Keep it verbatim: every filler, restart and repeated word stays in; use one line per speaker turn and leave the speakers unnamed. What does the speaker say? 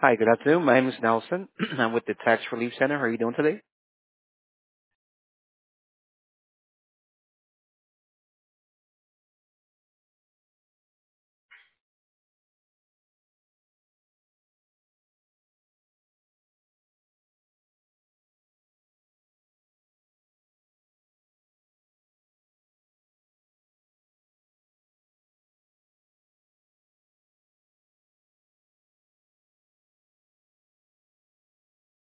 Hi, good afternoon. My name is Nelson. I'm with the Tax Relief Center. How are you doing today?